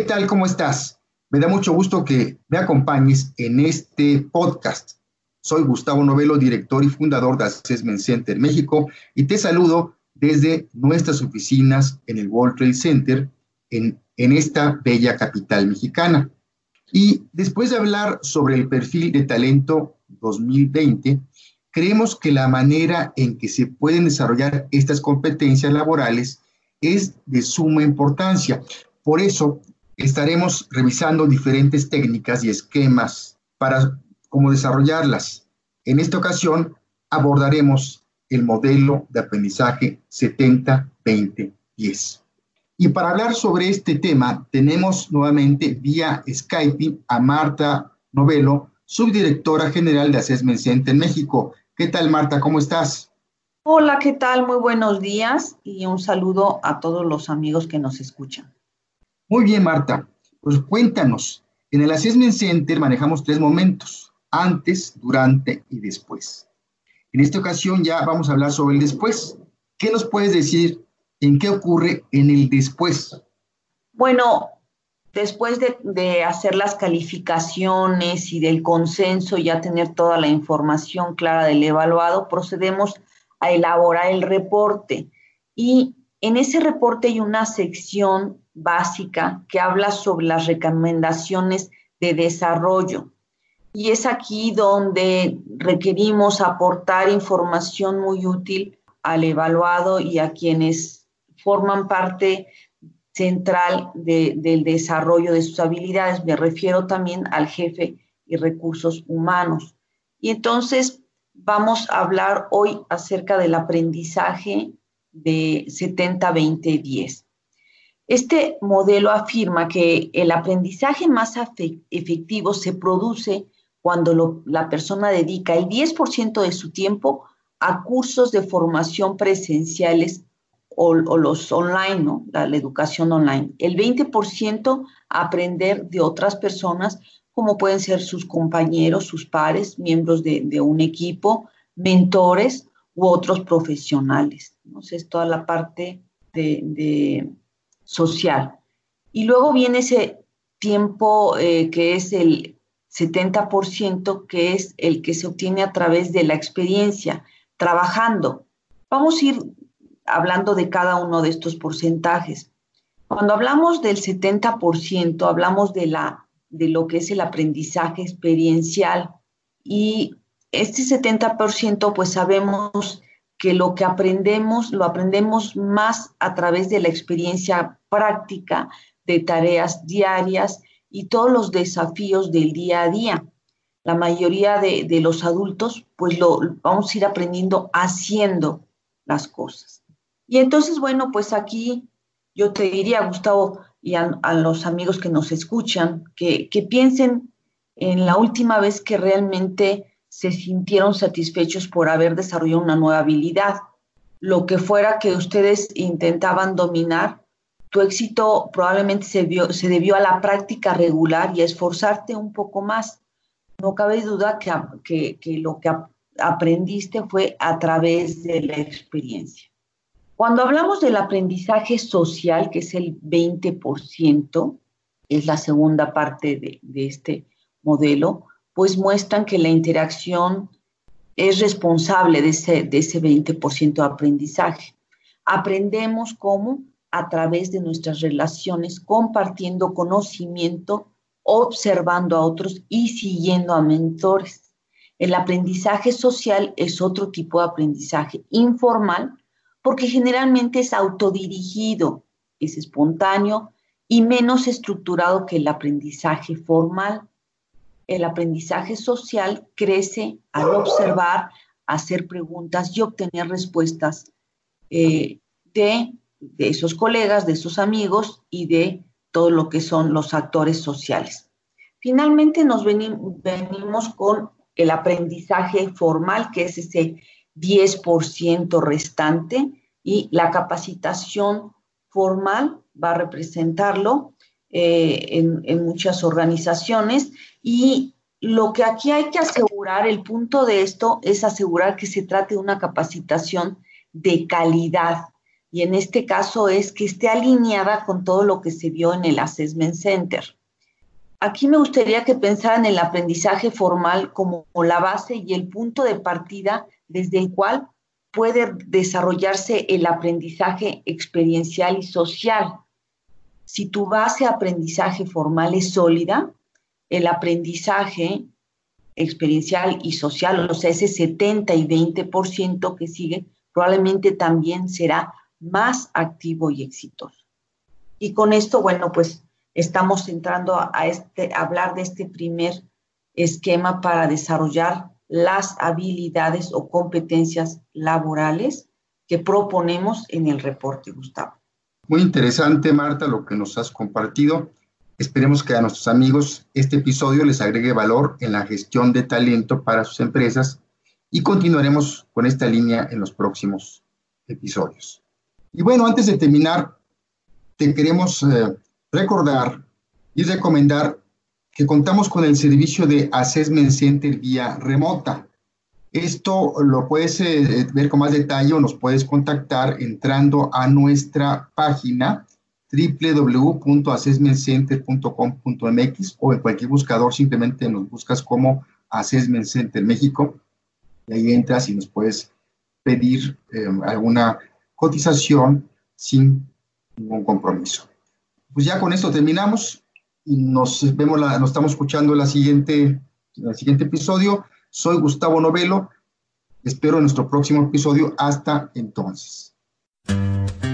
tal? ¿Cómo estás? Me da mucho gusto que me acompañes en este podcast. Soy Gustavo Novelo, director y fundador de Assessment Center México, y te saludo desde nuestras oficinas en el World Trade Center en esta bella capital mexicana. Y después de hablar sobre el perfil de talento 2020, creemos que la manera en que se pueden desarrollar estas competencias laborales es de suma importancia. Por eso estaremos revisando diferentes técnicas y esquemas para cómo desarrollarlas. En esta ocasión abordaremos el modelo de aprendizaje 70-20-10. Y para hablar sobre este tema, tenemos nuevamente vía Skype a Marta Novelo, subdirectora general de Assessment Center México. ¿Qué tal, Marta? ¿Cómo estás? Hola, ¿qué tal? Muy buenos días y un saludo a todos los amigos que nos escuchan. Muy bien, Marta. Pues cuéntanos. En el Assessment Center manejamos 3 momentos: antes, durante y después. En esta ocasión ya vamos a hablar sobre el después. ¿Qué nos puedes decir en qué ocurre en el después? Bueno, después de hacer las calificaciones y del consenso, ya tener toda la información clara del evaluado, procedemos a elaborar el reporte. Y en ese reporte hay una sección básica que habla sobre las recomendaciones de desarrollo. Y es aquí donde requerimos aportar información muy útil al evaluado y a quienes forman parte central del desarrollo de sus habilidades. Me refiero también al jefe y recursos humanos. Y entonces vamos a hablar hoy acerca del aprendizaje de 70-20-10. Este modelo afirma que el aprendizaje más efectivo se produce cuando la persona dedica el 10% de su tiempo a cursos de formación presenciales o los online, ¿no? La educación online. El 20% a aprender de otras personas, como pueden ser sus compañeros, sus pares, miembros de un equipo, mentores u otros profesionales. Entonces, toda la parte de social. Y luego viene ese tiempo que es el 70%, que es el que se obtiene a través de la experiencia, trabajando. Vamos a ir hablando de cada uno de estos porcentajes. Cuando hablamos del 70%, hablamos de lo que es el aprendizaje experiencial. Y este 70%, pues sabemos que lo que aprendemos, lo aprendemos más a través de la experiencia práctica, de tareas diarias y todos los desafíos del día a día. La mayoría de los adultos, pues lo vamos a ir aprendiendo haciendo las cosas. Y entonces, bueno, pues aquí yo te diría, Gustavo, y a los amigos que nos escuchan, que piensen en la última vez que realmente se sintieron satisfechos por haber desarrollado una nueva habilidad. Lo que fuera que ustedes intentaban dominar, tu éxito probablemente se debió a la práctica regular y a esforzarte un poco más. No cabe duda que lo que aprendiste fue a través de la experiencia. Cuando hablamos del aprendizaje social, que es el 20%, es la segunda parte de este modelo, pues muestran que la interacción es responsable de ese 20% de aprendizaje. Aprendemos cómo a través de nuestras relaciones, compartiendo conocimiento, observando a otros y siguiendo a mentores. El aprendizaje social es otro tipo de aprendizaje informal, porque generalmente es autodirigido, es espontáneo y menos estructurado que el aprendizaje formal. El aprendizaje social crece al observar, hacer preguntas y obtener respuestas de esos colegas, de esos amigos y de todo lo que son los actores sociales. Finalmente nos venimos con el aprendizaje formal, que es ese 10% restante, y la capacitación formal va a representarlo en muchas organizaciones. Y lo que aquí hay que asegurar, el punto de esto es asegurar que se trate de una capacitación de calidad, y en este caso es que esté alineada con todo lo que se vio en el Assessment Center. Aquí me gustaría que pensaran en el aprendizaje formal como la base y el punto de partida desde el cual puede desarrollarse el aprendizaje experiencial y social. Si tu base de aprendizaje formal es sólida, el aprendizaje experiencial y social, o sea, ese 70 y 20% que sigue, probablemente también será más activo y exitoso. Y con esto, bueno, pues estamos entrando a hablar de este primer esquema para desarrollar las habilidades o competencias laborales que proponemos en el reporte, Gustavo. Muy interesante, Marta, lo que nos has compartido. Esperemos que a nuestros amigos este episodio les agregue valor en la gestión de talento para sus empresas y continuaremos con esta línea en los próximos episodios. Y bueno, antes de terminar, te queremos recordar y recomendar que contamos con el servicio de Assessment Center vía remota. Esto lo puedes ver con más detalle o nos puedes contactar entrando a nuestra página www.assessmentcenter.com.mx o en cualquier buscador simplemente nos buscas como Assessment Center México y ahí entras y nos puedes pedir alguna cotización sin ningún compromiso. Pues ya con esto terminamos y nos estamos escuchando en el siguiente episodio. Soy Gustavo Novello. Espero en nuestro próximo episodio. Hasta entonces.